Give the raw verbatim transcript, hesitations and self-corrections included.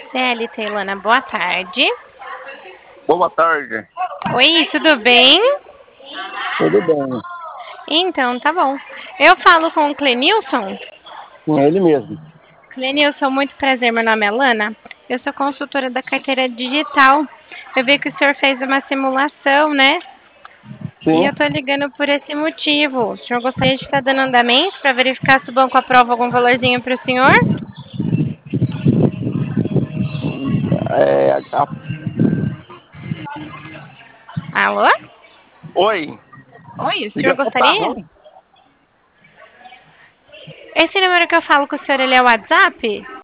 C L T, Lana, boa tarde. Boa tarde. Oi, tudo bem? Tudo bem. Então, tá bom. Eu falo com o Clenilson. Com ele mesmo. Clenilson, muito prazer, meu nome é Lana. Eu sou consultora da carteira digital. Eu vi que o senhor fez uma simulação, né? E Sim. eu tô ligando por esse motivo. O senhor gostaria de estar dando andamento para verificar se o banco aprova algum valorzinho para o senhor? É, a- Alô? Oi. Oi, o senhor Ligação tá gostaria? ruim? Esse número que eu falo com o senhor, ele é o WhatsApp?